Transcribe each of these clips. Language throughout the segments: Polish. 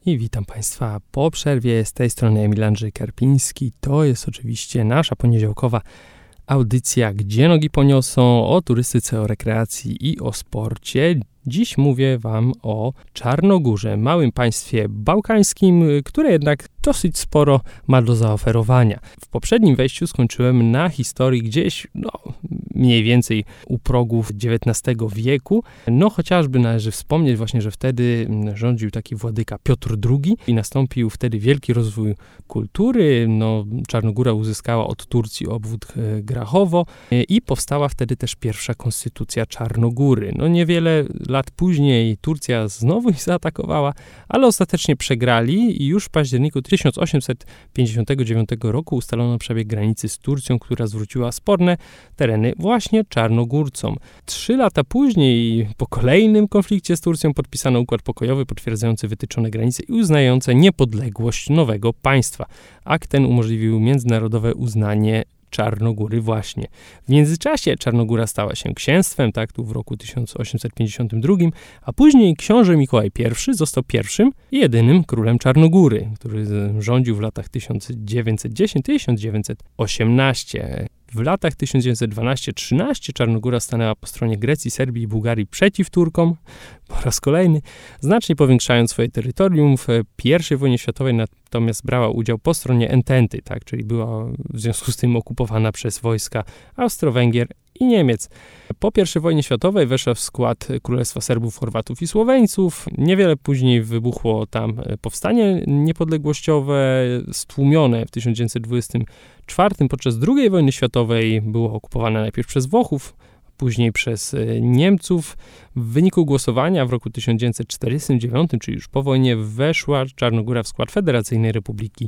I witam Państwa po przerwie, z tej strony Emil Andrzej Karpiński. To jest oczywiście nasza poniedziałkowa audycja, gdzie nogi poniosą, o turystyce, o rekreacji i o sporcie. Dziś mówię Wam o Czarnogórze, małym państwie bałkańskim, które jednak dosyć sporo ma do zaoferowania. W poprzednim wejściu skończyłem na historii gdzieś, mniej więcej u progów XIX wieku. Chociażby należy wspomnieć właśnie, że wtedy rządził taki władyka Piotr II i nastąpił wtedy wielki rozwój kultury. Czarnogóra uzyskała od Turcji obwód Grachowo i powstała wtedy też pierwsza konstytucja Czarnogóry. Niewiele lat później Turcja znowu ich zaatakowała, ale ostatecznie przegrali i już w październiku 1859 roku ustalono przebieg granicy z Turcją, która zwróciła sporne tereny właśnie Czarnogórcom. 3 lata później, po kolejnym konflikcie z Turcją, podpisano układ pokojowy potwierdzający wytyczone granice i uznający niepodległość nowego państwa. Akt ten umożliwił międzynarodowe uznanie Czarnogóry właśnie. W międzyczasie Czarnogóra stała się księstwem, tu w roku 1852, a później książę Mikołaj I został pierwszym i jedynym królem Czarnogóry, który rządził w latach 1910-1918. W latach 1912-13 Czarnogóra stanęła po stronie Grecji, Serbii i Bułgarii przeciw Turkom po raz kolejny, znacznie powiększając swoje terytorium. W I wojnie światowej natomiast brała udział po stronie Ententy, czyli była w związku z tym okupowana przez wojska Austro-Węgier i Niemiec. Po I wojnie światowej weszła w skład Królestwa Serbów, Chorwatów i Słoweńców. Niewiele później wybuchło tam powstanie niepodległościowe, stłumione w 1924. Podczas II wojny światowej było okupowane najpierw przez Włochów, później przez Niemców. W wyniku głosowania w roku 1949, czyli już po wojnie, weszła Czarnogóra w skład Federacyjnej Republiki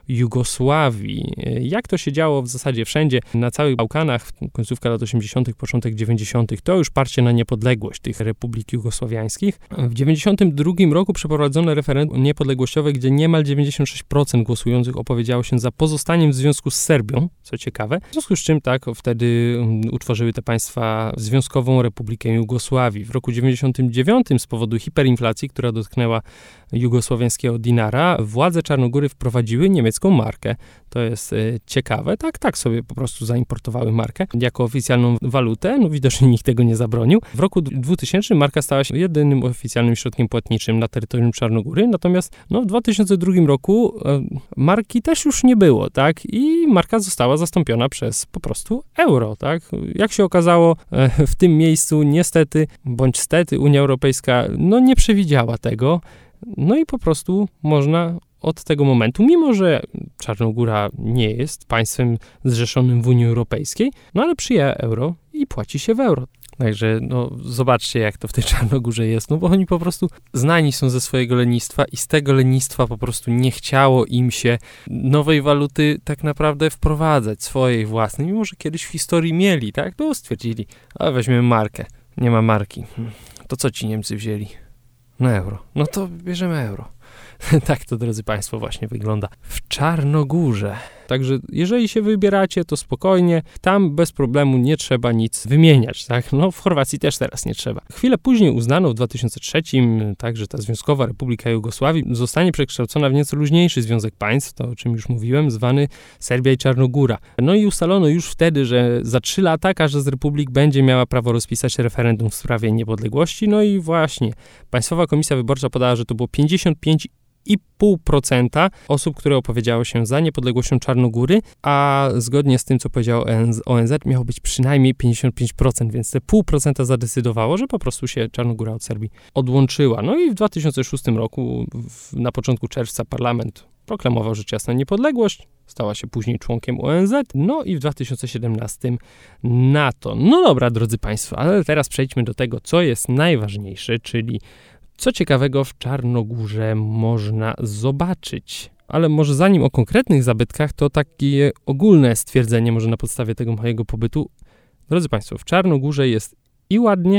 Jugosławii. Jak to się działo w zasadzie wszędzie, na całych Bałkanach, końcówka lat 80., początek 90., to już parcie na niepodległość tych republik jugosławiańskich. W 92 roku przeprowadzono referendum niepodległościowe, gdzie niemal 96% głosujących opowiedziało się za pozostaniem w związku z Serbią, co ciekawe. W związku z czym wtedy utworzyły te państwa Związkową Republikę Jugosławii. W roku 99 z powodu hiperinflacji, która dotknęła jugosłowiańskiego dinara, władze Czarnogóry wprowadziły niemiecką markę. To jest ciekawe. Tak sobie po prostu zaimportowały markę jako oficjalną walutę. Widocznie nikt tego nie zabronił. W roku 2000 marka stała się jedynym oficjalnym środkiem płatniczym na terytorium Czarnogóry. Natomiast w 2002 roku marki też już nie było, I marka została zastąpiona przez po prostu euro, Jak się okazało, w tym miejscu niestety, bądź stety, Unia Europejska nie przewidziała tego. I po prostu można od tego momentu, mimo że Czarnogóra nie jest państwem zrzeszonym w Unii Europejskiej, ale przyjęła euro i płaci się w euro. Także zobaczcie, jak to w tej Czarnogórze jest, bo oni po prostu znani są ze swojego lenistwa i z tego lenistwa po prostu nie chciało im się nowej waluty tak naprawdę wprowadzać, swojej własnej, mimo że kiedyś w historii mieli, to stwierdzili, a weźmiemy markę, nie ma marki, to co ci Niemcy wzięli? Euro. To bierzemy euro. Tak to, drodzy Państwo, właśnie wygląda w Czarnogórze. Także jeżeli się wybieracie, to spokojnie, tam bez problemu nie trzeba nic wymieniać, w Chorwacji też teraz nie trzeba. Chwilę później uznano w 2003, że ta Związkowa Republika Jugosławii zostanie przekształcona w nieco luźniejszy związek państw, to o czym już mówiłem, zwany Serbia i Czarnogóra. I ustalono już wtedy, że za 3 lata każda z republik będzie miała prawo rozpisać referendum w sprawie niepodległości. I właśnie Państwowa Komisja Wyborcza podała, że to było 55,5% osób, które opowiedziało się za niepodległością Czarnogóry, a zgodnie z tym, co powiedział ONZ, miało być przynajmniej 55%, więc te 0,5% zadecydowało, że po prostu się Czarnogóra od Serbii odłączyła. I w 2006 roku, na początku czerwca, parlament proklamował rzecz jasna niepodległość, stała się później członkiem ONZ, i w 2017 NATO. Dobra, drodzy Państwo, ale teraz przejdźmy do tego, co jest najważniejsze, czyli co ciekawego w Czarnogórze można zobaczyć. Ale może zanim o konkretnych zabytkach, to takie ogólne stwierdzenie może na podstawie tego mojego pobytu. Drodzy Państwo, w Czarnogórze jest i ładnie,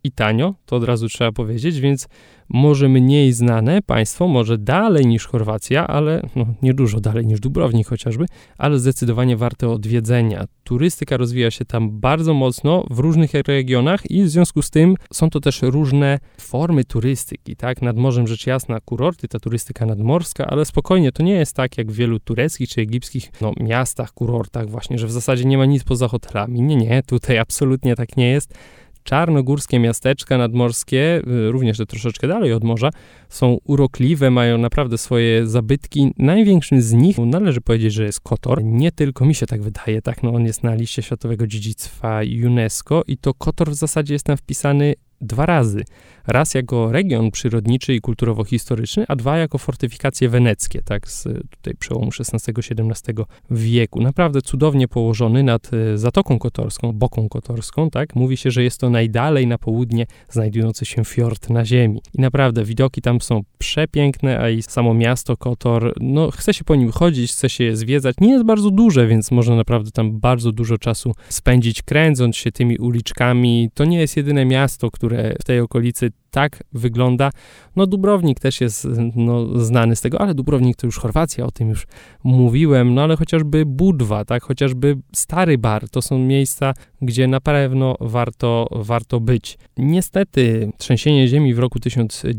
i tanio, to od razu trzeba powiedzieć, więc może mniej znane państwo, może dalej niż Chorwacja, ale nie dużo dalej niż Dubrownik chociażby, ale zdecydowanie warte odwiedzenia. Turystyka rozwija się tam bardzo mocno w różnych regionach i w związku z tym są to też różne formy turystyki, tak? Nad morzem rzecz jasna kurorty, ta turystyka nadmorska, ale spokojnie, to nie jest tak jak w wielu tureckich czy egipskich miastach, kurortach właśnie, że w zasadzie nie ma nic poza hotelami. Nie, tutaj absolutnie tak nie jest. Czarnogórskie miasteczka nadmorskie, również te troszeczkę dalej od morza, są urokliwe, mają naprawdę swoje zabytki. Największym z nich należy powiedzieć, że jest Kotor. Nie tylko mi się tak wydaje, tak, on jest na liście Światowego Dziedzictwa UNESCO i to Kotor w zasadzie jest tam wpisany 2 razy. Raz jako region przyrodniczy i kulturowo-historyczny, a 2 jako fortyfikacje weneckie, tak, z tutaj przełomu XVI-XVII wieku. Naprawdę cudownie położony nad Zatoką Kotorską, Boką Kotorską, tak. Mówi się, że jest to najdalej na południe znajdujący się fiord na ziemi. I naprawdę widoki tam są przepiękne, a i samo miasto Kotor, chce się po nim chodzić, chce się je zwiedzać. Nie jest bardzo duże, więc można naprawdę tam bardzo dużo czasu spędzić, kręcąc się tymi uliczkami. To nie jest jedyne miasto, które w tej okolicy tak wygląda. Dubrownik też jest znany z tego, ale Dubrownik to już Chorwacja, o tym już mówiłem, ale chociażby Budwa, tak, chociażby Stary Bar, to są miejsca, gdzie na pewno warto być. Niestety trzęsienie ziemi w roku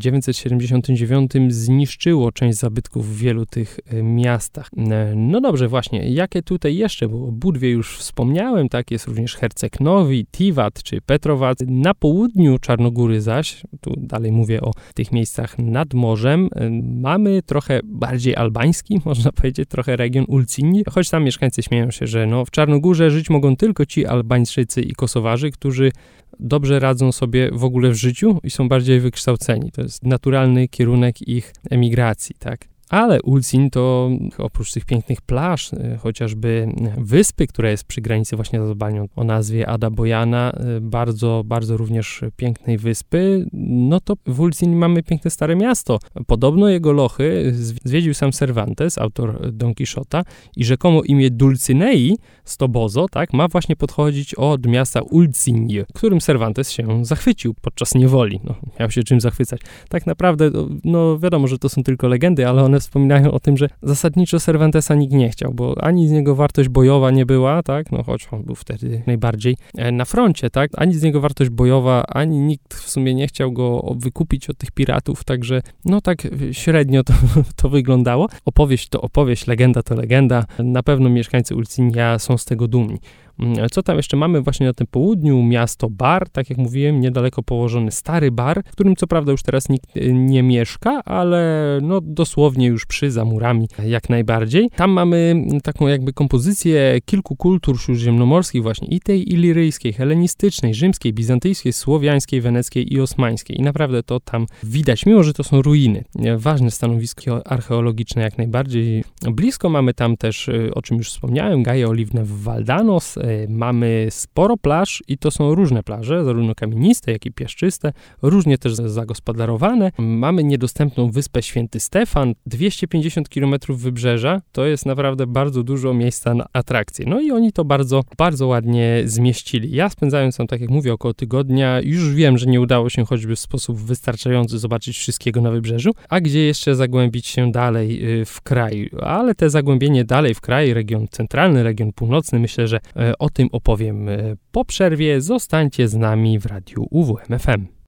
1979 zniszczyło część zabytków w wielu tych miastach. Dobrze, właśnie, jakie tutaj jeszcze było? O Budwie już wspomniałem, tak, jest również Herceg Nowy, Tivat czy Petrovac. Na południu Czarnogóry zaś, tu dalej mówię o tych miejscach nad morzem, mamy trochę bardziej albański, można powiedzieć, trochę region Ulcinji, choć tam mieszkańcy śmieją się, że w Czarnogórze żyć mogą tylko ci Albańczycy i Kosowarzy, którzy dobrze radzą sobie w ogóle w życiu i są bardziej wykształceni. To jest naturalny kierunek ich emigracji, tak. Ale Ulcinj to oprócz tych pięknych plaż, chociażby wyspy, która jest przy granicy właśnie z Albanią o nazwie Ada Bojana, bardzo, bardzo również pięknej wyspy, to w Ulcinj mamy piękne Stare Miasto. Podobno jego lochy zwiedził sam Cervantes, autor Don Quixota i rzekomo imię Dulcinei z Toboso, tak, ma właśnie podchodzić od miasta Ulcinj, którym Cervantes się zachwycił podczas niewoli. Miał się czym zachwycać. Tak naprawdę, wiadomo, że to są tylko legendy, ale one wspominają o tym, że zasadniczo Cervantesa nikt nie chciał, bo ani z niego wartość bojowa nie była, tak, choć on był wtedy najbardziej na froncie, tak, ani z niego wartość bojowa, ani nikt w sumie nie chciał go wykupić od tych piratów, także tak średnio to wyglądało. Opowieść to opowieść, legenda to legenda. Na pewno mieszkańcy Ulcinja są z tego dumni. Co tam jeszcze mamy właśnie na tym południu? Miasto Bar, tak jak mówiłem, niedaleko położony Stary Bar, w którym co prawda już teraz nikt nie mieszka, ale dosłownie już za murami jak najbardziej. Tam mamy taką jakby kompozycję kilku kultur śródziemnomorskich właśnie, i tej iliryjskiej, helenistycznej, rzymskiej, bizantyjskiej, słowiańskiej, weneckiej i osmańskiej. I naprawdę to tam widać, mimo że to są ruiny. Ważne stanowisko archeologiczne jak najbardziej. Blisko mamy tam też, o czym już wspomniałem, Gaje Oliwne w Valdanos. Mamy sporo plaż i to są różne plaże, zarówno kamieniste, jak i piaszczyste, różnie też zagospodarowane. Mamy niedostępną wyspę Święty Stefan, 250 km wybrzeża, to jest naprawdę bardzo dużo miejsca na atrakcje. I oni to bardzo, bardzo ładnie zmieścili. Ja spędzając tam, tak jak mówię, około tygodnia, już wiem, że nie udało się choćby w sposób wystarczający zobaczyć wszystkiego na wybrzeżu, a gdzie jeszcze zagłębić się dalej w kraj. Ale te zagłębienie dalej w kraj, region centralny, region północny, myślę, że o tym opowiem po przerwie. Zostańcie z nami w radiu UWMFM.